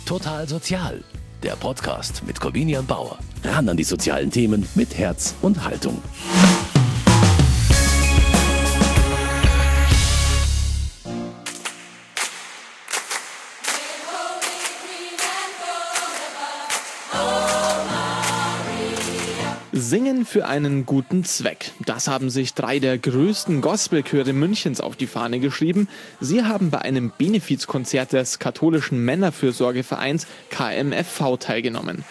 Total Sozial, der Podcast mit Corvinian Bauer. Ran an die sozialen Themen mit Herz und Haltung. Singen für einen guten Zweck. Das haben sich 3 der größten Gospelchöre Münchens auf die Fahne geschrieben. Sie haben bei einem Benefizkonzert des katholischen Männerfürsorgevereins KMFV teilgenommen.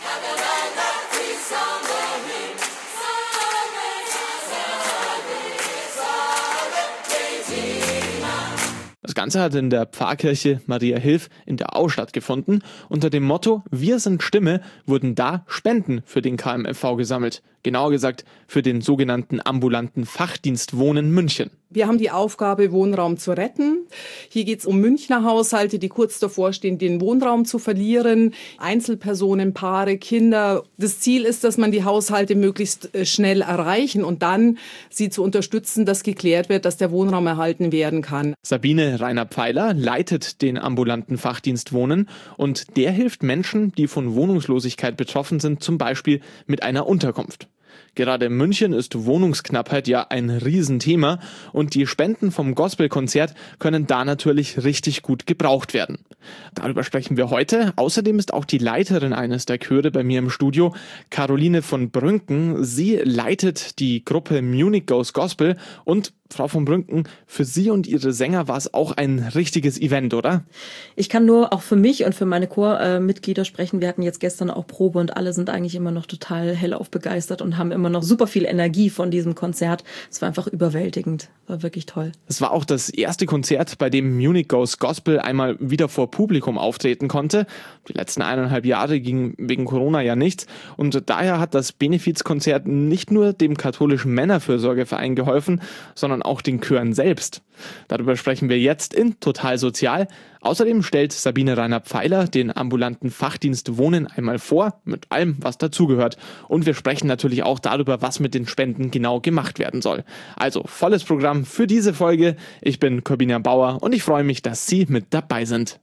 Das Ganze hat in der Pfarrkirche Maria Hilf in der Au stattgefunden. Unter dem Motto „Wir sind Stimme" wurden da Spenden für den KMFV gesammelt. Genauer gesagt für den sogenannten ambulanten Fachdienst Wohnen München. Wir haben die Aufgabe, Wohnraum zu retten. Hier geht es um Münchner Haushalte, die kurz davor stehen, den Wohnraum zu verlieren. Einzelpersonen, Paare, Kinder. Das Ziel ist, dass man die Haushalte möglichst schnell erreichen und dann sie zu unterstützen, dass geklärt wird, dass der Wohnraum erhalten werden kann. Sabine Rainer-Pfeiler leitet den ambulanten Fachdienst Wohnen und der hilft Menschen, die von Wohnungslosigkeit betroffen sind, zum Beispiel mit einer Unterkunft. Gerade in München ist Wohnungsknappheit ja ein Riesenthema und die Spenden vom Gospelkonzert können da natürlich richtig gut gebraucht werden. Darüber sprechen wir heute. Außerdem ist auch die Leiterin eines der Chöre bei mir im Studio, Caroline von Brünken. Sie leitet die Gruppe Munich Goes Gospel und Frau von Brünken, für Sie und Ihre Sänger war es auch ein richtiges Event, oder? Ich kann nur auch für mich und für meine Chormitglieder sprechen. Wir hatten jetzt gestern auch Probe und alle sind eigentlich immer noch total hellauf begeistert und haben immer noch super viel Energie von diesem Konzert. Es war einfach überwältigend, war wirklich toll. Es war auch das erste Konzert, bei dem Munich Goes Gospel einmal wieder vor Publikum auftreten konnte. Die letzten 1,5 Jahre ging wegen Corona ja nichts und daher hat das Benefizkonzert nicht nur dem katholischen Männerfürsorgeverein geholfen, sondern auch den Chören selbst. Darüber sprechen wir jetzt in Total Sozial. Außerdem stellt Sabine Rainer-Pfeiler den ambulanten Fachdienst Wohnen einmal vor, mit allem, was dazugehört. Und wir sprechen natürlich auch darüber, was mit den Spenden genau gemacht werden soll. Also volles Programm für diese Folge. Ich bin Corvinian Bauer und ich freue mich, dass Sie mit dabei sind.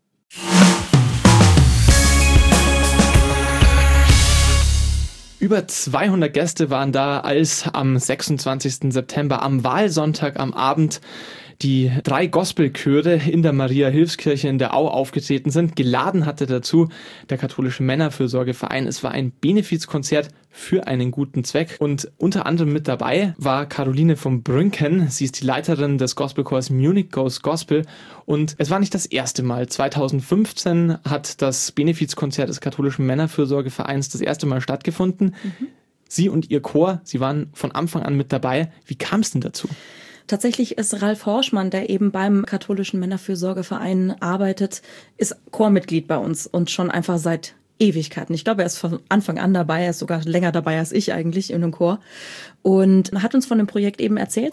Über 200 Gäste waren da, als am 26. September am Wahlsonntag am Abend die 3 Gospelchöre in der Maria-Hilfskirche in der Au aufgetreten sind. Geladen hatte dazu der katholische Männerfürsorgeverein. Es war ein Benefizkonzert für einen guten Zweck und unter anderem mit dabei war Caroline von Brünken. Sie ist die Leiterin des Gospelchors Munich Goes Gospel und es war nicht das erste Mal. 2015 hat das Benefizkonzert des katholischen Männerfürsorgevereins das erste Mal stattgefunden. Sie und ihr Chor, Sie waren von Anfang an mit dabei. Wie kam es denn dazu? Tatsächlich ist Ralf Horschmann, der eben beim katholischen Männerfürsorgeverein arbeitet, ist Chormitglied bei uns und schon einfach seit Ewigkeiten. Ich glaube, er ist von Anfang an dabei, er ist sogar länger dabei als ich eigentlich in dem Chor und hat uns von dem Projekt eben erzählt,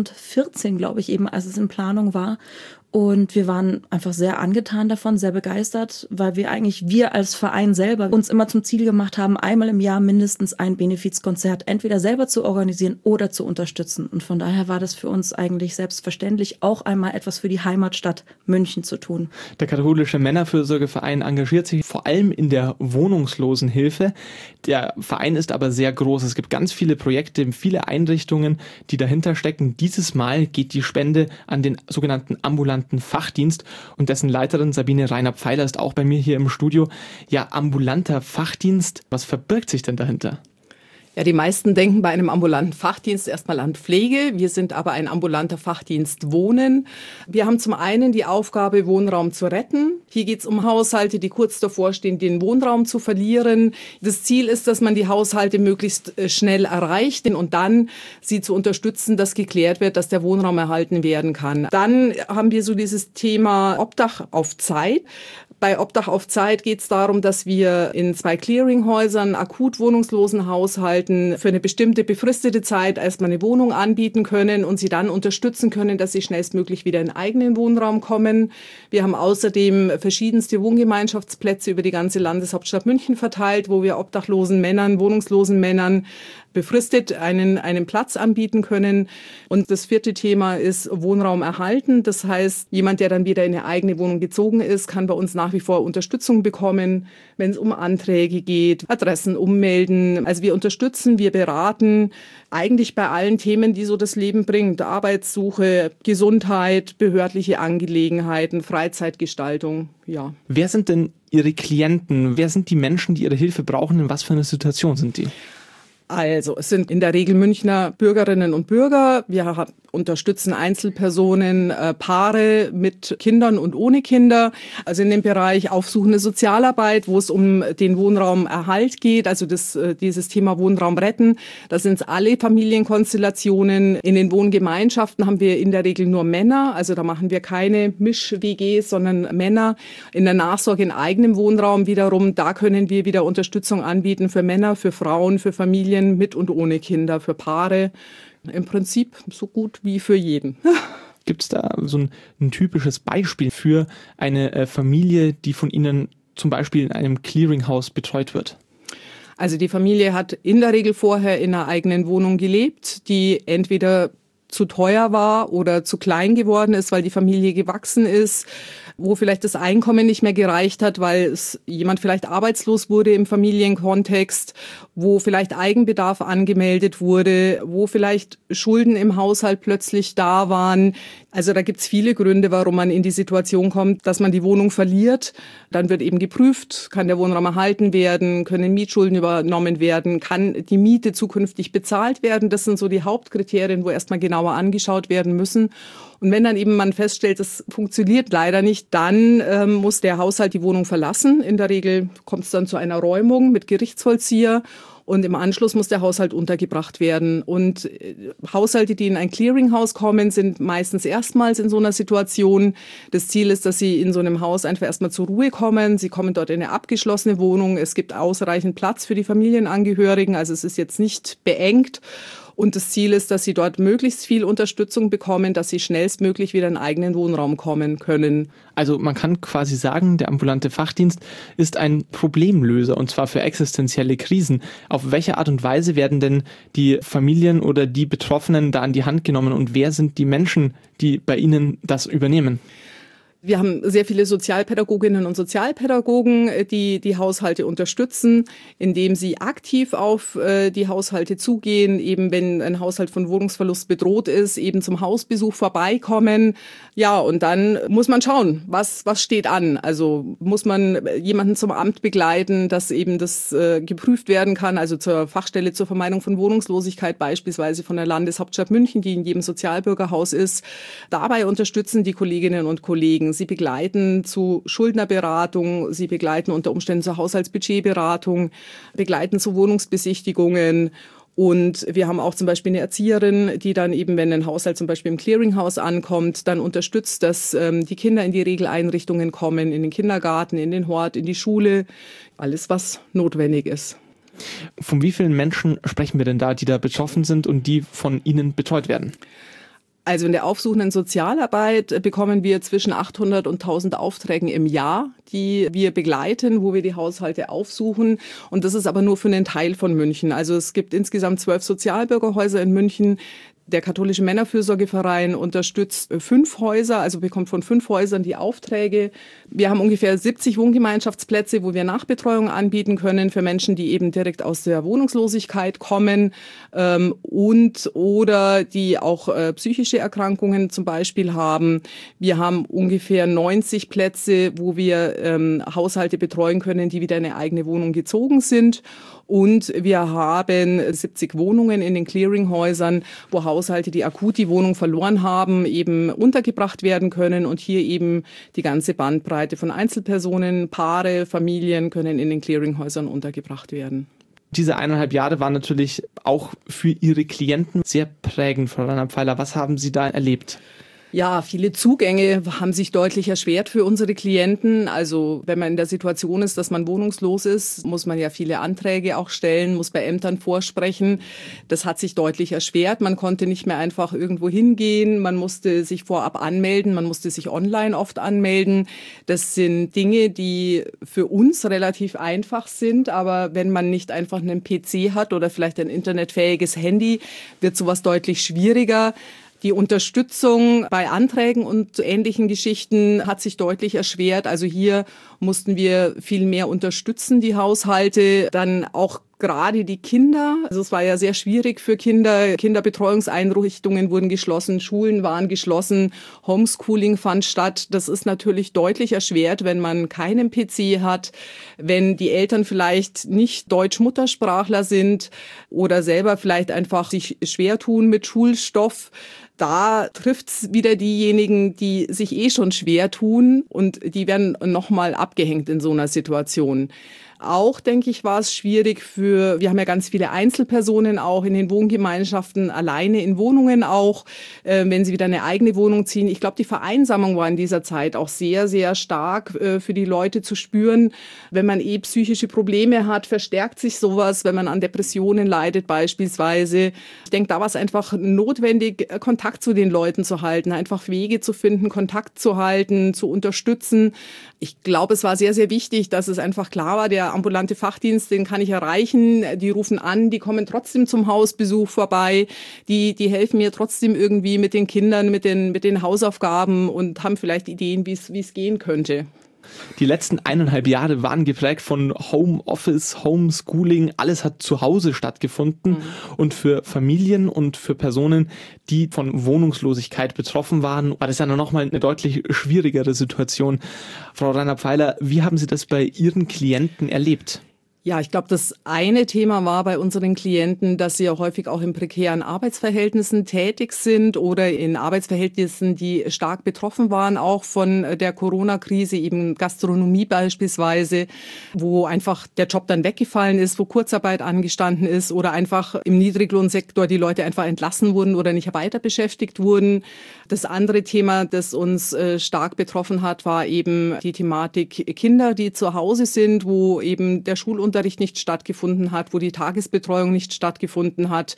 2014, glaube ich, eben, als es in Planung war. Und wir waren einfach sehr angetan davon, sehr begeistert, weil wir als Verein selber uns immer zum Ziel gemacht haben, einmal im Jahr mindestens ein Benefizkonzert entweder selber zu organisieren oder zu unterstützen. Und von daher war das für uns eigentlich selbstverständlich, auch einmal etwas für die Heimatstadt München zu tun. Der katholische Männerfürsorgeverein engagiert sich vor allem in der Wohnungslosenhilfe. Der Verein ist aber sehr groß. Es gibt ganz viele Projekte, viele Einrichtungen, die dahinter stecken. Dieses Mal geht die Spende an den sogenannten ambulanten Fachdienst und dessen Leiterin Sabine Rainer-Pfeiler ist auch bei mir hier im Studio. Ja, ambulanter Fachdienst, was verbirgt sich denn dahinter? Ja, die meisten denken bei einem ambulanten Fachdienst erstmal an Pflege. Wir sind aber ein ambulanter Fachdienst Wohnen. Wir haben zum einen die Aufgabe, Wohnraum zu retten. Hier geht es um Haushalte, die kurz davor stehen, den Wohnraum zu verlieren. Das Ziel ist, dass man die Haushalte möglichst schnell erreicht und dann sie zu unterstützen, dass geklärt wird, dass der Wohnraum erhalten werden kann. Dann haben wir so dieses Thema Obdach auf Zeit. Bei Obdach auf Zeit geht es darum, dass wir in 2 Clearinghäusern akut wohnungslosen Haushalten für eine bestimmte befristete Zeit erstmal eine Wohnung anbieten können und sie dann unterstützen können, dass sie schnellstmöglich wieder in eigenen Wohnraum kommen. Wir haben außerdem verschiedenste Wohngemeinschaftsplätze über die ganze Landeshauptstadt München verteilt, wo wir obdachlosen Männern, wohnungslosen Männern befristet einen Platz anbieten können. Und das vierte Thema ist Wohnraum erhalten. Das heißt, jemand, der dann wieder in eine eigene Wohnung gezogen ist, kann bei uns nach wie vor Unterstützung bekommen, wenn es um Anträge geht, Adressen ummelden. Also wir unterstützen, wir beraten eigentlich bei allen Themen, die so das Leben bringt. Arbeitssuche, Gesundheit, behördliche Angelegenheiten, Freizeitgestaltung, ja. Wer sind denn Ihre Klienten? Wer sind die Menschen, die Ihre Hilfe brauchen? In was für einer Situation sind die? Also, es sind in der Regel Münchner Bürgerinnen und Bürger. Wir unterstützen Einzelpersonen, Paare mit Kindern und ohne Kinder. Also in dem Bereich aufsuchende Sozialarbeit, wo es um den Wohnraumerhalt geht, also dieses Thema Wohnraum retten. Da sind es alle Familienkonstellationen. In den Wohngemeinschaften haben wir in der Regel nur Männer. Also da machen wir keine Misch-WGs, sondern Männer. In der Nachsorge in eigenem Wohnraum wiederum, da können wir wieder Unterstützung anbieten für Männer, für Frauen, für Familien mit und ohne Kinder, für Paare. Im Prinzip so gut wie für jeden. Gibt es da so ein typisches Beispiel für eine Familie, die von Ihnen zum Beispiel in einem Clearinghouse betreut wird? Also die Familie hat in der Regel vorher in einer eigenen Wohnung gelebt, die entweder zu teuer war oder zu klein geworden ist, weil die Familie gewachsen ist, wo vielleicht das Einkommen nicht mehr gereicht hat, weil jemand vielleicht arbeitslos wurde im Familienkontext, wo vielleicht Eigenbedarf angemeldet wurde, wo vielleicht Schulden im Haushalt plötzlich da waren. Also da gibt's viele Gründe, warum man in die Situation kommt, dass man die Wohnung verliert. Dann wird eben geprüft, kann der Wohnraum erhalten werden, können Mietschulden übernommen werden, kann die Miete zukünftig bezahlt werden. Das sind so die Hauptkriterien, wo erstmal genauer angeschaut werden müssen. Und wenn dann eben man feststellt, das funktioniert leider nicht, dann muss der Haushalt die Wohnung verlassen. In der Regel kommt es dann zu einer Räumung mit Gerichtsvollzieher. Und im Anschluss muss der Haushalt untergebracht werden. Und Haushalte, die in ein Clearinghouse kommen, sind meistens erstmals in so einer Situation. Das Ziel ist, dass sie in so einem Haus einfach erstmal zur Ruhe kommen. Sie kommen dort in eine abgeschlossene Wohnung. Es gibt ausreichend Platz für die Familienangehörigen. Also es ist jetzt nicht beengt. Und das Ziel ist, dass sie dort möglichst viel Unterstützung bekommen, dass sie schnellstmöglich wieder in einen eigenen Wohnraum kommen können. Also man kann quasi sagen, der ambulante Fachdienst ist ein Problemlöser, und zwar für existenzielle Krisen. Auf welche Art und Weise werden denn die Familien oder die Betroffenen da an die Hand genommen, und wer sind die Menschen, die bei Ihnen das übernehmen? Wir haben sehr viele Sozialpädagoginnen und Sozialpädagogen, die die Haushalte unterstützen, indem sie aktiv auf die Haushalte zugehen, eben wenn ein Haushalt von Wohnungsverlust bedroht ist, eben zum Hausbesuch vorbeikommen. Ja, und dann muss man schauen, was steht an. Also muss man jemanden zum Amt begleiten, dass eben das geprüft werden kann, also zur Fachstelle zur Vermeidung von Wohnungslosigkeit beispielsweise von der Landeshauptstadt München, die in jedem Sozialbürgerhaus ist. Dabei unterstützen die Kolleginnen und Kollegen. Sie begleiten zu Schuldnerberatung, sie begleiten unter Umständen zur Haushaltsbudgetberatung, begleiten zu Wohnungsbesichtigungen. Und wir haben auch zum Beispiel eine Erzieherin, die dann eben, wenn ein Haushalt zum Beispiel im Clearinghouse ankommt, dann unterstützt, dass die Kinder in die Regeleinrichtungen kommen, in den Kindergarten, in den Hort, in die Schule, alles, was notwendig ist. Von wie vielen Menschen sprechen wir denn da, die da betroffen sind und die von Ihnen betreut werden? Also in der aufsuchenden Sozialarbeit bekommen wir zwischen 800 und 1000 Aufträgen im Jahr, die wir begleiten, wo wir die Haushalte aufsuchen. Und das ist aber nur für einen Teil von München. Also es gibt insgesamt 12 Sozialbürgerhäuser in München. Der katholische Männerfürsorgeverein unterstützt 5 Häuser, also bekommt von 5 Häusern die Aufträge. Wir haben ungefähr 70 Wohngemeinschaftsplätze, wo wir Nachbetreuung anbieten können für Menschen, die eben direkt aus der Wohnungslosigkeit kommen und oder die auch psychische Erkrankungen zum Beispiel haben. Wir haben ungefähr 90 Plätze, wo wir Haushalte betreuen können, die wieder in eine eigene Wohnung gezogen sind. Und wir haben 70 Wohnungen in den Clearinghäusern, wo Haushalte, die akut die Wohnung verloren haben, eben untergebracht werden können. Und hier eben die ganze Bandbreite von Einzelpersonen, Paare, Familien können in den Clearinghäusern untergebracht werden. Diese 1,5 Jahre waren natürlich auch für Ihre Klienten sehr prägend, Frau Reinhardt-Pfeiler. Was haben Sie da erlebt? Ja, viele Zugänge haben sich deutlich erschwert für unsere Klienten. Also wenn man in der Situation ist, dass man wohnungslos ist, muss man ja viele Anträge auch stellen, muss bei Ämtern vorsprechen. Das hat sich deutlich erschwert. Man konnte nicht mehr einfach irgendwo hingehen. Man musste sich vorab anmelden. Man musste sich online oft anmelden. Das sind Dinge, die für uns relativ einfach sind. Aber wenn man nicht einfach einen PC hat oder vielleicht ein internetfähiges Handy, wird sowas deutlich schwieriger. Die Unterstützung bei Anträgen und ähnlichen Geschichten hat sich deutlich erschwert. Also hier mussten wir viel mehr unterstützen, die Haushalte, dann auch gerade die Kinder. Also es war ja sehr schwierig für Kinder. Kinderbetreuungseinrichtungen wurden geschlossen, Schulen waren geschlossen, Homeschooling fand statt. Das ist natürlich deutlich erschwert, wenn man keinen PC hat, wenn die Eltern vielleicht nicht Deutsch-Muttersprachler sind oder selber vielleicht einfach sich schwer tun mit Schulstoff. Da trifft's wieder diejenigen, die sich schon schwer tun und die werden nochmal abgehängt in so einer Situation. Auch, denke ich, war es schwierig wir haben ja ganz viele Einzelpersonen auch in den Wohngemeinschaften, alleine in Wohnungen auch, wenn sie wieder eine eigene Wohnung ziehen. Ich glaube, die Vereinsamung war in dieser Zeit auch sehr, sehr stark für die Leute zu spüren. Wenn man psychische Probleme hat, verstärkt sich sowas, wenn man an Depressionen leidet beispielsweise. Ich denke, da war es einfach notwendig, Kontakt zu den Leuten zu halten, einfach Wege zu finden, Kontakt zu halten, zu unterstützen. Ich glaube, es war sehr, sehr wichtig, dass es einfach klar war, der ambulante Fachdienst, den kann ich erreichen, die rufen an, die kommen trotzdem zum Hausbesuch vorbei, die helfen mir trotzdem irgendwie mit den Kindern, mit den Hausaufgaben und haben vielleicht Ideen, wie es gehen könnte. Die letzten 1,5 Jahre waren geprägt von Homeoffice, Homeschooling, alles hat zu Hause stattgefunden. Und für Familien und für Personen, die von Wohnungslosigkeit betroffen waren, war das ja nochmal eine deutlich schwierigere Situation. Frau Reiner-Pfeiler, wie haben Sie das bei Ihren Klienten erlebt? Ja, ich glaube, das eine Thema war bei unseren Klienten, dass sie ja häufig auch in prekären Arbeitsverhältnissen tätig sind oder in Arbeitsverhältnissen, die stark betroffen waren, auch von der Corona-Krise, eben Gastronomie beispielsweise, wo einfach der Job dann weggefallen ist, wo Kurzarbeit angestanden ist oder einfach im Niedriglohnsektor die Leute einfach entlassen wurden oder nicht weiter beschäftigt wurden. Das andere Thema, das uns stark betroffen hat, war eben die Thematik Kinder, die zu Hause sind, wo eben der Schulunterricht nicht stattgefunden hat, wo die Tagesbetreuung nicht stattgefunden hat,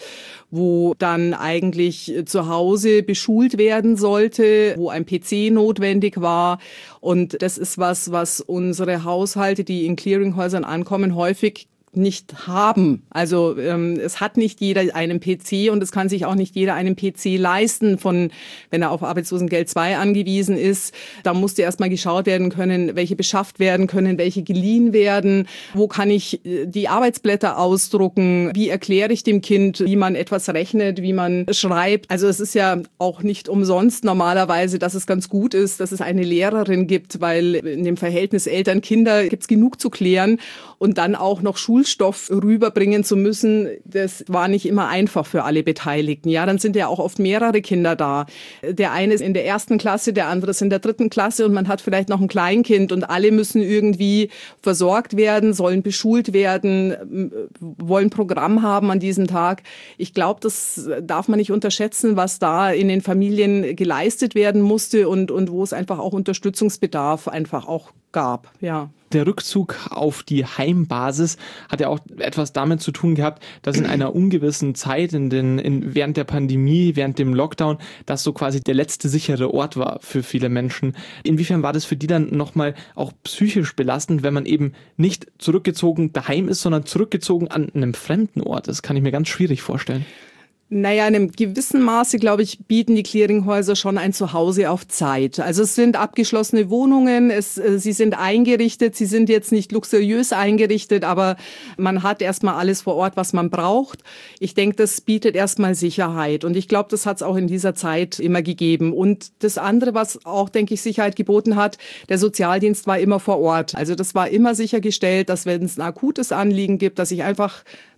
wo dann eigentlich zu Hause beschult werden sollte, wo ein PC notwendig war. Und das ist was unsere Haushalte, die in Clearinghäusern ankommen, häufig nicht haben. Also es hat nicht jeder einen PC und es kann sich auch nicht jeder einen PC leisten, wenn er auf Arbeitslosengeld 2 angewiesen ist. Da musste erstmal geschaut werden können, welche beschafft werden können, welche geliehen werden, wo kann ich die Arbeitsblätter ausdrucken, wie erkläre ich dem Kind, wie man etwas rechnet, wie man schreibt. Also es ist ja auch nicht umsonst normalerweise, dass es ganz gut ist, dass es eine Lehrerin gibt, weil in dem Verhältnis Eltern-Kinder gibt es genug zu klären und dann auch noch Schulstoff rüberbringen zu müssen, das war nicht immer einfach für alle Beteiligten. Ja, dann sind ja auch oft mehrere Kinder da. Der eine ist in der 1. Klasse, der andere ist in der 3. Klasse und man hat vielleicht noch ein Kleinkind und alle müssen irgendwie versorgt werden, sollen beschult werden, wollen Programm haben an diesem Tag. Ich glaube, das darf man nicht unterschätzen, was da in den Familien geleistet werden musste und wo es einfach auch Unterstützungsbedarf einfach auch gab, ja. Der Rückzug auf die Heimbasis hat ja auch etwas damit zu tun gehabt, dass in einer ungewissen Zeit, während der Pandemie, während dem Lockdown, das so quasi der letzte sichere Ort war für viele Menschen. Inwiefern war das für die dann nochmal auch psychisch belastend, wenn man eben nicht zurückgezogen daheim ist, sondern zurückgezogen an einem fremden Ort? Das kann ich mir ganz schwierig vorstellen. Naja, in einem gewissen Maße, glaube ich, bieten die Clearinghäuser schon ein Zuhause auf Zeit. Also es sind abgeschlossene Wohnungen, sie sind eingerichtet, sie sind jetzt nicht luxuriös eingerichtet, aber man hat erstmal alles vor Ort, was man braucht. Ich denke, das bietet erstmal Sicherheit und ich glaube, das hat es auch in dieser Zeit immer gegeben. Und das andere, was auch, denke ich, Sicherheit geboten hat, der Sozialdienst war immer vor Ort. Also das war immer sichergestellt, dass wenn es ein akutes Anliegen gibt, dass ich einfach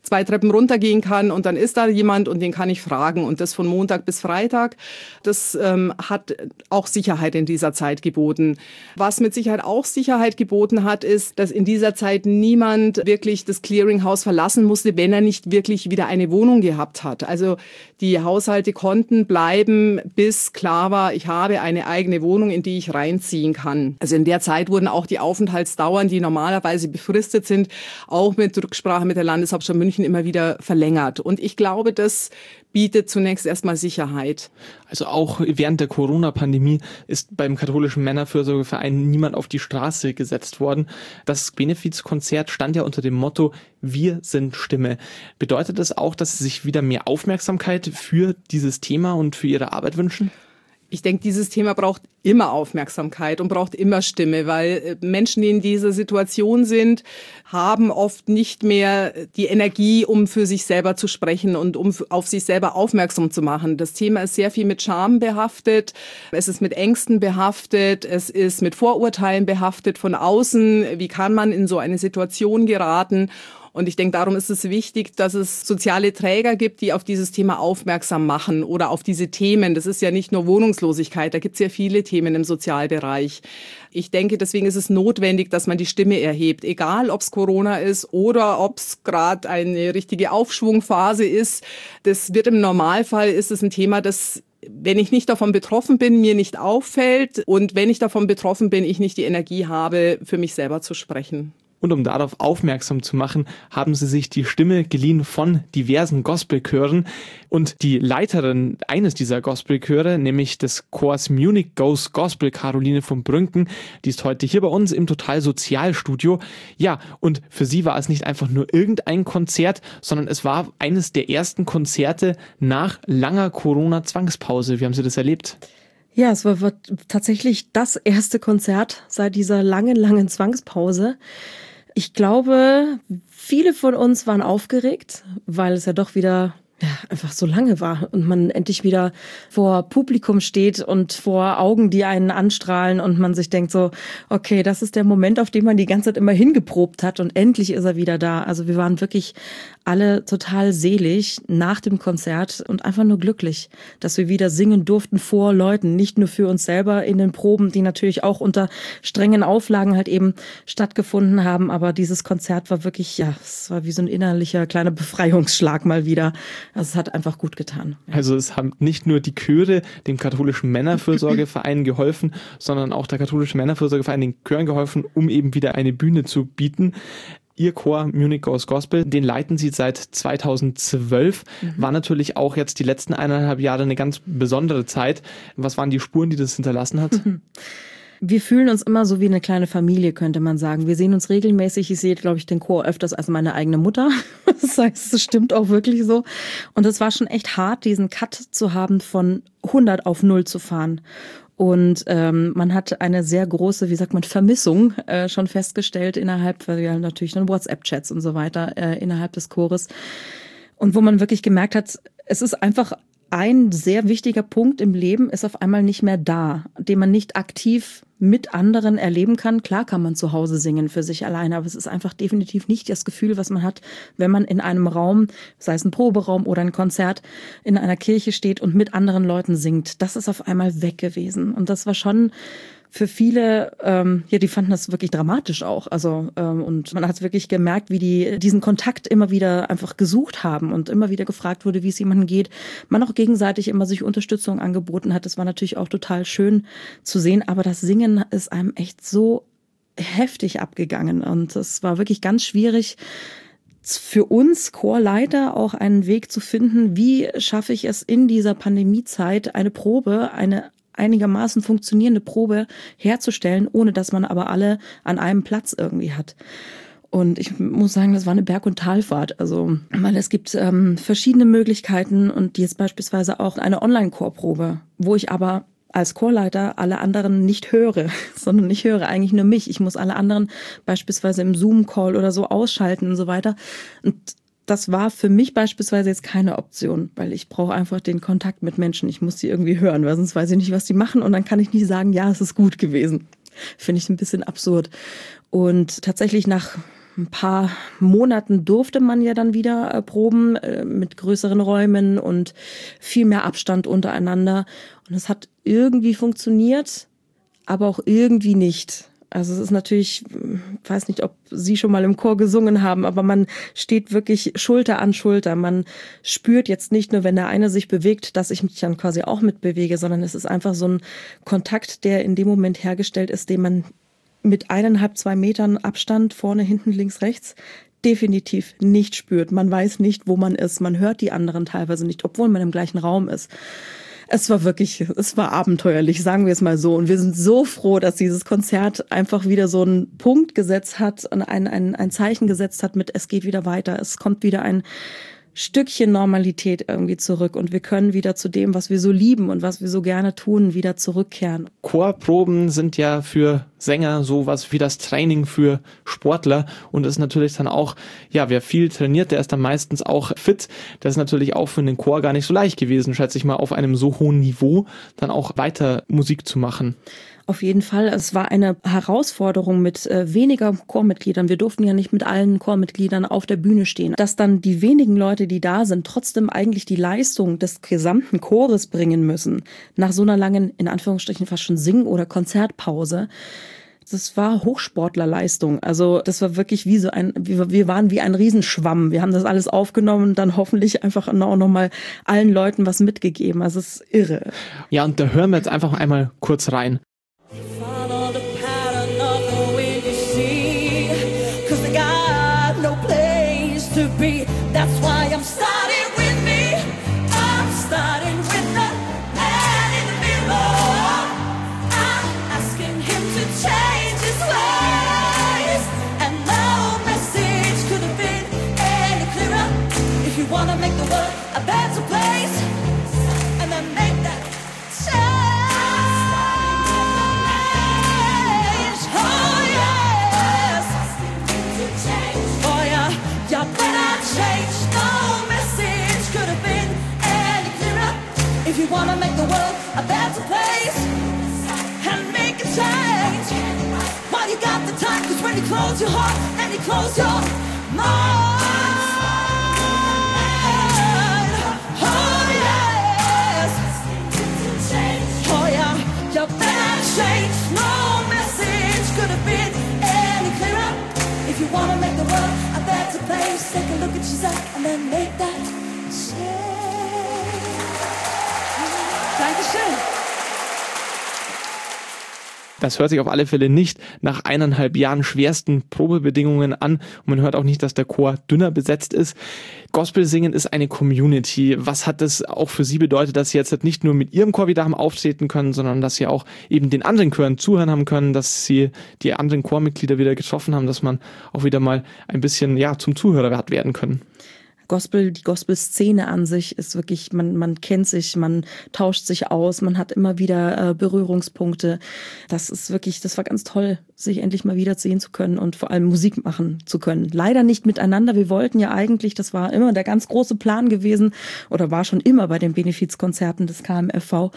2 Treppen runtergehen kann und dann ist da jemand und den kann ich fragen. Und das von Montag bis Freitag, das hat auch Sicherheit in dieser Zeit geboten. Was mit Sicherheit auch Sicherheit geboten hat, ist, dass in dieser Zeit niemand wirklich das Clearinghouse verlassen musste, wenn er nicht wirklich wieder eine Wohnung gehabt hat. Also die Haushalte konnten bleiben, bis klar war, ich habe eine eigene Wohnung, in die ich reinziehen kann. Also in der Zeit wurden auch die Aufenthaltsdauern, die normalerweise befristet sind, auch mit Rücksprache mit der Landeshauptstadt München immer wieder verlängert. Und ich glaube, das bietet zunächst erstmal Sicherheit. Also auch während der Corona-Pandemie ist beim katholischen Männerfürsorgeverein niemand auf die Straße gesetzt worden. Das Benefizkonzert stand ja unter dem Motto Wir sind Stimme. Bedeutet das auch, dass Sie sich wieder mehr Aufmerksamkeit für dieses Thema und für Ihre Arbeit wünschen? Ich denke, dieses Thema braucht immer Aufmerksamkeit und braucht immer Stimme, weil Menschen, die in dieser Situation sind, haben oft nicht mehr die Energie, um für sich selber zu sprechen und um auf sich selber aufmerksam zu machen. Das Thema ist sehr viel mit Scham behaftet, es ist mit Ängsten behaftet, es ist mit Vorurteilen behaftet von außen. Wie kann man in so eine Situation geraten? Und ich denke, darum ist es wichtig, dass es soziale Träger gibt, die auf dieses Thema aufmerksam machen oder auf diese Themen. Das ist ja nicht nur Wohnungslosigkeit, da gibt es ja viele Themen im Sozialbereich. Ich denke, deswegen ist es notwendig, dass man die Stimme erhebt, egal ob es Corona ist oder ob es gerade eine richtige Aufschwungphase ist. Das wird im Normalfall, ist es ein Thema, das, wenn ich nicht davon betroffen bin, mir nicht auffällt und wenn ich davon betroffen bin, ich nicht die Energie habe, für mich selber zu sprechen. Und um darauf aufmerksam zu machen, haben sie sich die Stimme geliehen von diversen Gospelchören. Und die Leiterin eines dieser Gospelchöre, nämlich des Chors Munich Goes Gospel, Caroline von Brünken, die ist heute hier bei uns im Total Sozialstudio. Ja, und für sie war es nicht einfach nur irgendein Konzert, sondern es war eines der ersten Konzerte nach langer Corona-Zwangspause. Wie haben Sie das erlebt? Ja, es war tatsächlich das erste Konzert seit dieser langen Zwangspause. Ich glaube, viele von uns waren aufgeregt, weil es ja doch wieder einfach so lange war und man endlich wieder vor Publikum steht und vor Augen, die einen anstrahlen und man sich denkt so, okay, das ist der Moment, auf den man die ganze Zeit immer hingeprobt hat und endlich ist er wieder da. Also wir waren wirklich alle total selig nach dem Konzert und einfach nur glücklich, dass wir wieder singen durften vor Leuten, nicht nur für uns selber in den Proben, die natürlich auch unter strengen Auflagen halt eben stattgefunden haben, aber dieses Konzert war wirklich, es war wie so ein innerlicher kleiner Befreiungsschlag mal wieder. Also es hat einfach gut getan. Ja. Also es haben nicht nur die Chöre dem katholischen Männerfürsorgeverein geholfen, sondern auch der katholische Männerfürsorgeverein den Chören geholfen, um eben wieder eine Bühne zu bieten. Ihr Chor Munich Goes Gospel, den leiten Sie seit 2012, war natürlich auch jetzt die letzten 1,5 Jahre eine ganz besondere Zeit. Was waren die Spuren, die das hinterlassen hat? Wir fühlen uns immer so wie eine kleine Familie, könnte man sagen. Wir sehen uns regelmäßig. Ich sehe, glaube ich, den Chor öfters als meine eigene Mutter. Das heißt, es stimmt auch wirklich so. Und es war schon echt hart, diesen Cut zu haben, von 100 auf 0 zu fahren. Und man hat eine sehr große, Vermissung schon festgestellt innerhalb, weil wir natürlich dann WhatsApp-Chats und so weiter innerhalb des Chores. Und wo man wirklich gemerkt hat, es ist einfach ein sehr wichtiger Punkt im Leben ist auf einmal nicht mehr da, den man nicht aktiv mit anderen erleben kann. Klar kann man zu Hause singen für sich alleine, aber es ist einfach definitiv nicht das Gefühl, was man hat, wenn man in einem Raum, sei es ein Proberaum oder ein Konzert, in einer Kirche steht und mit anderen Leuten singt. Das ist auf einmal weg gewesen. Und das war schon für viele, die fanden das wirklich dramatisch auch. Also und man hat wirklich gemerkt, wie die diesen Kontakt immer wieder einfach gesucht haben und immer wieder gefragt wurde, wie es jemandem geht. Man auch gegenseitig immer sich Unterstützung angeboten hat. Das war natürlich auch total schön zu sehen. Aber das Singen ist einem echt so heftig abgegangen und es war wirklich ganz schwierig, für uns Chorleiter auch einen Weg zu finden, wie schaffe ich es in dieser Pandemiezeit, eine Probe, eine einigermaßen funktionierende Probe herzustellen, ohne dass man aber alle an einem Platz irgendwie hat. Und ich muss sagen, das war eine Berg- und Talfahrt. Also, weil es gibt verschiedene Möglichkeiten und jetzt beispielsweise auch eine Online-Chorprobe, wo ich aber als Chorleiter alle anderen nicht höre, sondern ich höre eigentlich nur mich. Ich muss alle anderen beispielsweise im Zoom-Call oder so ausschalten und so weiter. Und das war für mich beispielsweise jetzt keine Option, weil ich brauche einfach den Kontakt mit Menschen. Ich muss die irgendwie hören, weil sonst weiß ich nicht, was die machen und dann kann ich nicht sagen, ja, es ist gut gewesen. Finde ich ein bisschen absurd. Und tatsächlich nach ein paar Monaten durfte man ja dann wieder proben mit größeren Räumen und viel mehr Abstand untereinander. Und es hat irgendwie funktioniert, aber auch irgendwie nicht. Also es ist natürlich, ich weiß nicht, ob Sie schon mal im Chor gesungen haben, aber man steht wirklich Schulter an Schulter. Man spürt jetzt nicht nur, wenn der eine sich bewegt, dass ich mich dann quasi auch mitbewege, sondern es ist einfach so ein Kontakt, der in dem Moment hergestellt ist, den man mit 1,5, 2 Metern Abstand vorne, hinten, links, rechts definitiv nicht spürt. Man weiß nicht, wo man ist. Man hört die anderen teilweise nicht, obwohl man im gleichen Raum ist. Es war abenteuerlich, sagen wir es mal so. Und wir sind so froh, dass dieses Konzert einfach wieder so einen Punkt gesetzt hat, ein Zeichen gesetzt hat mit, es geht wieder weiter. Es kommt wieder ein Stückchen Normalität irgendwie zurück und wir können wieder zu dem, was wir so lieben und was wir so gerne tun, wieder zurückkehren. Chorproben sind ja für Sänger sowas wie das Training für Sportler und ist natürlich dann auch, ja, wer viel trainiert, der ist dann meistens auch fit. Das ist natürlich auch für den Chor gar nicht so leicht gewesen, schätze ich mal, auf einem so hohen Niveau dann auch weiter Musik zu machen. Auf jeden Fall. Es war eine Herausforderung mit weniger Chormitgliedern. Wir durften ja nicht mit allen Chormitgliedern auf der Bühne stehen. Dass dann die wenigen Leute, die da sind, trotzdem eigentlich die Leistung des gesamten Chores bringen müssen. Nach so einer langen, in Anführungsstrichen fast schon Sing- oder Konzertpause. Das war Hochsportlerleistung. Also das war wirklich wie so wir waren wie ein Riesenschwamm. Wir haben das alles aufgenommen und dann hoffentlich einfach auch noch mal allen Leuten was mitgegeben. Also es ist irre. Ja, und da hören wir jetzt einfach einmal kurz rein. Follow the pattern of the wind you see, 'cause they got no place to be. That's why I'm starting with me. I'm starting with the man in the mirror. I'm asking him to change his ways, and no message could have been any clearer. If you wanna make the world a better place, and then make that change. If you wanna make the world a better place and make a change, while you got the time, 'cause when you close your heart and you close your mind, oh yes, oh yeah, you better change. No message could have been any clearer. If you wanna make the world a better place, take a look at yourself and then make that change. Dankeschön. Das hört sich auf alle Fälle nicht nach 1,5 Jahren schwersten Probebedingungen an und man hört auch nicht, dass der Chor dünner besetzt ist. Gospel-Singen ist eine Community. Was hat das auch für Sie bedeutet, dass Sie jetzt nicht nur mit Ihrem Chor wieder haben auftreten können, sondern dass Sie auch eben den anderen Chören zuhören haben können, dass Sie die anderen Chormitglieder wieder getroffen haben, dass man auch wieder mal ein bisschen zum Zuhörer hat werden können? Die Gospel-Szene an sich ist wirklich, man kennt sich, man tauscht sich aus, man hat immer wieder Berührungspunkte. Das war ganz toll, sich endlich mal wieder sehen zu können und vor allem Musik machen zu können. Leider nicht miteinander. Wir wollten ja eigentlich, das war immer der ganz große Plan gewesen oder war schon immer bei den Benefizkonzerten des KMFV,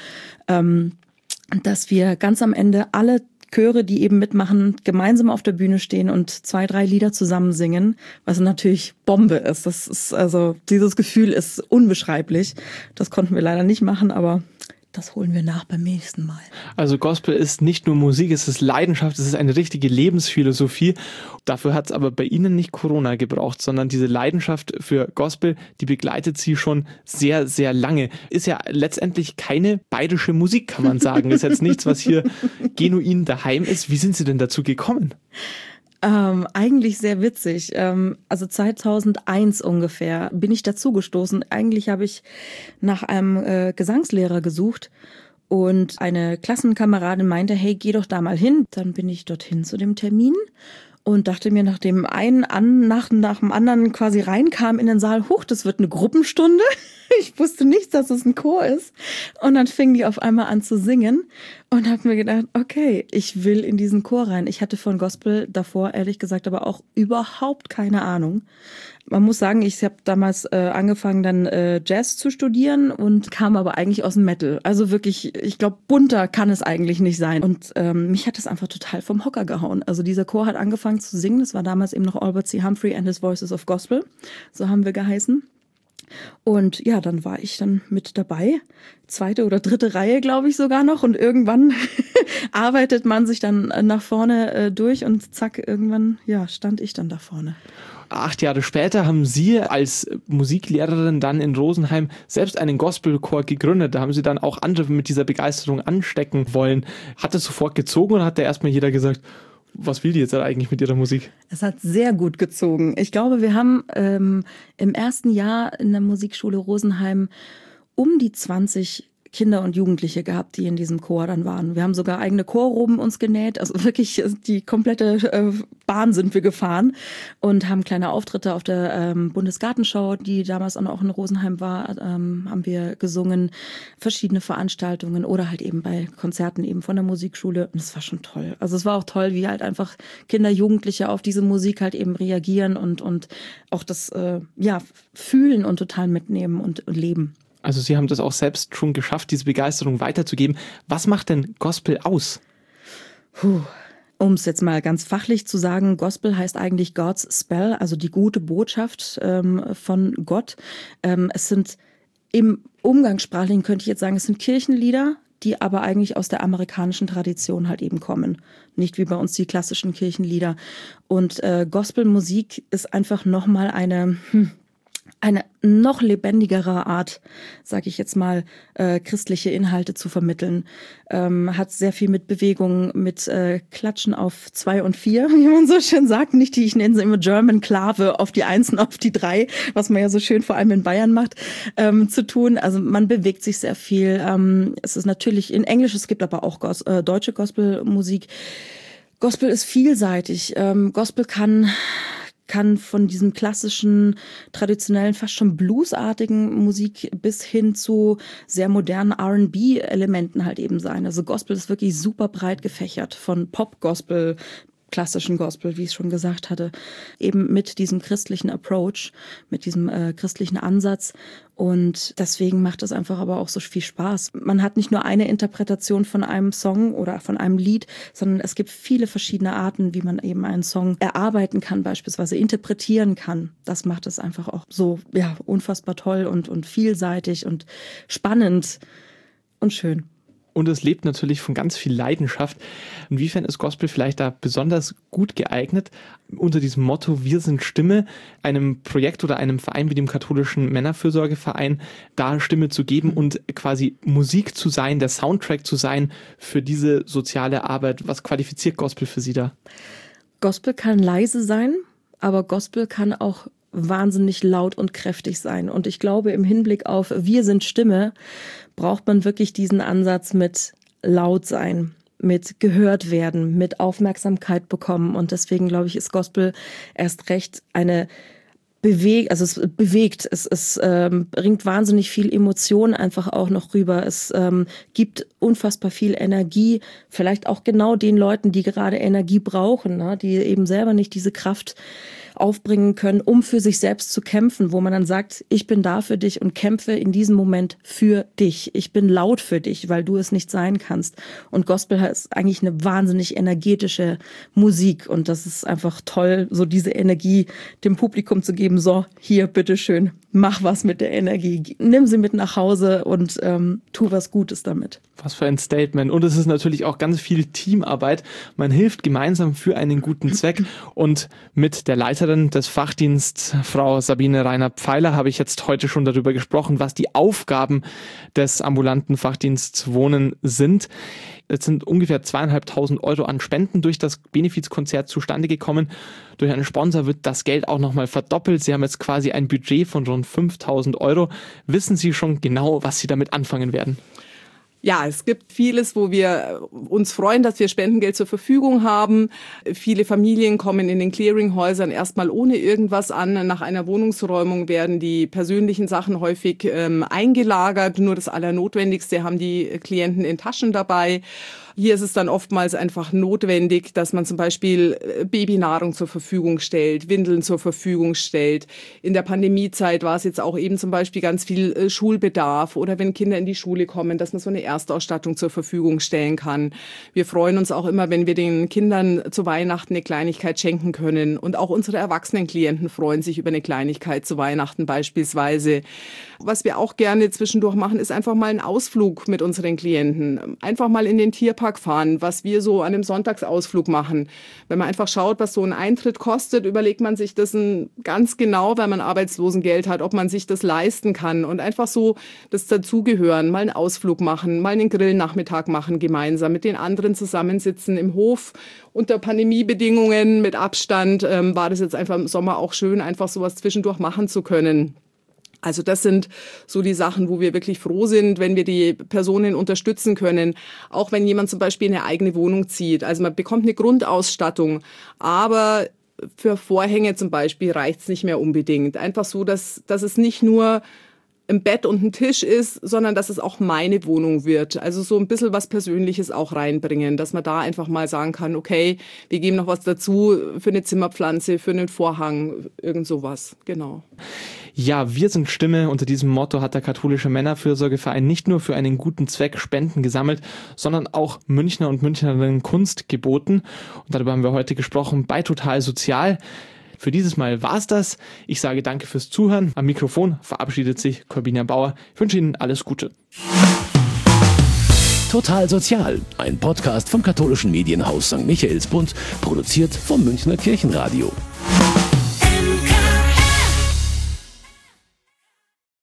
dass wir ganz am Ende alle Chöre, die eben mitmachen, gemeinsam auf der Bühne stehen und 2, 3 Lieder zusammen singen, was natürlich Bombe ist. Dieses Gefühl ist unbeschreiblich. Das konnten wir leider nicht machen, aber das holen wir nach beim nächsten Mal. Also Gospel ist nicht nur Musik, es ist Leidenschaft, es ist eine richtige Lebensphilosophie. Dafür hat es aber bei Ihnen nicht Corona gebraucht, sondern diese Leidenschaft für Gospel, die begleitet Sie schon sehr, sehr lange. Ist ja letztendlich keine bayerische Musik, kann man sagen. Ist jetzt nichts, was hier genuin daheim ist. Wie sind Sie denn dazu gekommen? Eigentlich sehr witzig. Also 2001 ungefähr bin ich dazu gestoßen. Eigentlich habe ich nach einem Gesangslehrer gesucht und eine Klassenkameradin meinte, hey, geh doch da mal hin. Dann bin ich dorthin zu dem Termin und dachte mir, nach dem einen nach dem anderen quasi reinkam in den Saal, das wird eine Gruppenstunde. Ich wusste nicht, dass es ein Chor ist. Und dann fingen die auf einmal an zu singen und habe mir gedacht, okay, ich will in diesen Chor rein. Ich hatte von Gospel davor, ehrlich gesagt, aber auch überhaupt keine Ahnung. Man muss sagen, ich habe damals angefangen, dann Jazz zu studieren und kam aber eigentlich aus dem Metal. Also wirklich, ich glaube, bunter kann es eigentlich nicht sein. Und mich hat das einfach total vom Hocker gehauen. Also dieser Chor hat angefangen angefangen zu singen. Das war damals eben noch Albert C. Humphrey and his Voices of Gospel. So haben wir geheißen. Und ja, dann war ich dann mit dabei. 2. oder 3. Reihe, glaube ich, sogar noch. Und irgendwann arbeitet man sich dann nach vorne durch und zack, irgendwann, ja, stand ich dann da vorne. 8 Jahre später haben Sie als Musiklehrerin dann in Rosenheim selbst einen Gospelchor gegründet. Da haben Sie dann auch andere mit dieser Begeisterung anstecken wollen. Hat das sofort gezogen oder hat da erstmal jeder gesagt, was will die jetzt eigentlich mit ihrer Musik? Es hat sehr gut gezogen. Ich glaube, wir haben im ersten Jahr in der Musikschule Rosenheim um die 20 Kinder und Jugendliche gehabt, die in diesem Chor dann waren. Wir haben sogar eigene Chorroben uns genäht, also wirklich die komplette Bahn sind wir gefahren und haben kleine Auftritte auf der Bundesgartenschau, die damals auch in Rosenheim war, haben wir gesungen, verschiedene Veranstaltungen oder halt eben bei Konzerten eben von der Musikschule und es war schon toll. Also es war auch toll, wie halt einfach Kinder, Jugendliche auf diese Musik halt eben reagieren und auch das fühlen und total mitnehmen und leben. Also Sie haben das auch selbst schon geschafft, diese Begeisterung weiterzugeben. Was macht denn Gospel aus? Um es jetzt mal ganz fachlich zu sagen, Gospel heißt eigentlich God's Spell, also die gute Botschaft von Gott. Es sind im Umgangssprachlichen, könnte ich jetzt sagen, es sind Kirchenlieder, die aber eigentlich aus der amerikanischen Tradition halt eben kommen. Nicht wie bei uns die klassischen Kirchenlieder. Und Gospelmusik ist einfach nochmal eine noch lebendigere Art, sage ich jetzt mal, christliche Inhalte zu vermitteln. Hat sehr viel mit Bewegung, mit Klatschen auf 2 und 4, wie man so schön sagt. Nicht ich nenne sie immer German Klave auf die 1 und auf die 3, was man ja so schön vor allem in Bayern macht, zu tun. Also man bewegt sich sehr viel. Es ist natürlich in Englisch, es gibt aber auch deutsche Gospelmusik. Gospel ist vielseitig. Gospel kann von diesem klassischen, traditionellen, fast schon bluesartigen Musik bis hin zu sehr modernen R&B-Elementen halt eben sein. Also Gospel ist wirklich super breit gefächert, von Pop-Gospel, klassischen Gospel, wie ich es schon gesagt hatte, eben mit diesem christlichen Approach, mit diesem christlichen Ansatz. Und deswegen macht es einfach aber auch so viel Spaß. Man hat nicht nur eine Interpretation von einem Song oder von einem Lied, sondern es gibt viele verschiedene Arten, wie man eben einen Song erarbeiten kann, beispielsweise interpretieren kann. Das macht es einfach auch so unfassbar toll und vielseitig und spannend und schön. Und es lebt natürlich von ganz viel Leidenschaft. Inwiefern ist Gospel vielleicht da besonders gut geeignet, unter diesem Motto Wir sind Stimme, einem Projekt oder einem Verein wie dem katholischen Männerfürsorgeverein, da Stimme zu geben und quasi Musik zu sein, der Soundtrack zu sein für diese soziale Arbeit? Was qualifiziert Gospel für Sie da? Gospel kann leise sein, aber Gospel kann auch wahnsinnig laut und kräftig sein. Und ich glaube, im Hinblick auf Wir sind Stimme braucht man wirklich diesen Ansatz mit laut sein, mit gehört werden, mit Aufmerksamkeit bekommen. Und deswegen, glaube ich, ist Gospel erst recht es bewegt, es bringt wahnsinnig viel Emotion einfach auch noch rüber. Es gibt unfassbar viel Energie, vielleicht auch genau den Leuten, die gerade Energie brauchen, ne? Die eben selber nicht diese Kraft aufbringen können, um für sich selbst zu kämpfen, wo man dann sagt, ich bin da für dich und kämpfe in diesem Moment für dich. Ich bin laut für dich, weil du es nicht sein kannst. Und Gospel ist eigentlich eine wahnsinnig energetische Musik und das ist einfach toll, so diese Energie dem Publikum zu geben. So, hier, bitteschön, mach was mit der Energie. Nimm sie mit nach Hause und tu was Gutes damit. Was für ein Statement. Und es ist natürlich auch ganz viel Teamarbeit. Man hilft gemeinsam für einen guten Zweck. Und mit der Leiterin des Fachdienstes, Frau Sabine Reiner-Pfeiler, habe ich jetzt heute schon darüber gesprochen, was die Aufgaben des ambulanten Fachdienstes Wohnen sind. Es sind ungefähr 2.500 € an Spenden durch das Benefizkonzert zustande gekommen. Durch einen Sponsor wird das Geld auch nochmal verdoppelt. Sie haben jetzt quasi ein Budget von rund 5.000 €. Wissen Sie schon genau, was Sie damit anfangen werden? Ja, es gibt vieles, wo wir uns freuen, dass wir Spendengeld zur Verfügung haben. Viele Familien kommen in den Clearinghäusern erstmal ohne irgendwas an. Nach einer Wohnungsräumung werden die persönlichen Sachen häufig eingelagert. Nur das Allernotwendigste haben die Klienten in Taschen dabei. Hier ist es dann oftmals einfach notwendig, dass man zum Beispiel Babynahrung zur Verfügung stellt, Windeln zur Verfügung stellt. In der Pandemiezeit war es jetzt auch eben zum Beispiel ganz viel Schulbedarf oder wenn Kinder in die Schule kommen, dass man so eine Erstausstattung zur Verfügung stellen kann. Wir freuen uns auch immer, wenn wir den Kindern zu Weihnachten eine Kleinigkeit schenken können. Und auch unsere erwachsenen Klienten freuen sich über eine Kleinigkeit zu Weihnachten beispielsweise. Was wir auch gerne zwischendurch machen, ist einfach mal einen Ausflug mit unseren Klienten. Einfach mal in den Tierpark fahren, was wir so an einem Sonntagsausflug machen. Wenn man einfach schaut, was so ein Eintritt kostet, überlegt man sich das ganz genau, weil man Arbeitslosengeld hat, ob man sich das leisten kann. Und einfach so das Dazugehören, mal einen Ausflug machen, mal einen Grillnachmittag machen gemeinsam, mit den anderen zusammensitzen im Hof. Unter Pandemiebedingungen mit Abstand war das jetzt einfach im Sommer auch schön, einfach sowas zwischendurch machen zu können. Also das sind so die Sachen, wo wir wirklich froh sind, wenn wir die Personen unterstützen können. Auch wenn jemand zum Beispiel eine eigene Wohnung zieht. Also man bekommt eine Grundausstattung, aber für Vorhänge zum Beispiel reicht es nicht mehr unbedingt. Einfach so, dass es nicht nur ein Bett und ein Tisch ist, sondern dass es auch meine Wohnung wird. Also so ein bisschen was Persönliches auch reinbringen, dass man da einfach mal sagen kann, okay, wir geben noch was dazu für eine Zimmerpflanze, für einen Vorhang, irgend sowas, genau. Ja, wir sind Stimme. Unter diesem Motto hat der Katholische Männerfürsorgeverein nicht nur für einen guten Zweck Spenden gesammelt, sondern auch Münchner und Münchnerinnen Kunst geboten. Und darüber haben wir heute gesprochen bei Total Sozial. Für dieses Mal war's das. Ich sage danke fürs Zuhören. Am Mikrofon verabschiedet sich Corbinia Bauer. Ich wünsche Ihnen alles Gute. Total Sozial, ein Podcast vom katholischen Medienhaus St. Michaelsbund, produziert vom Münchner Kirchenradio.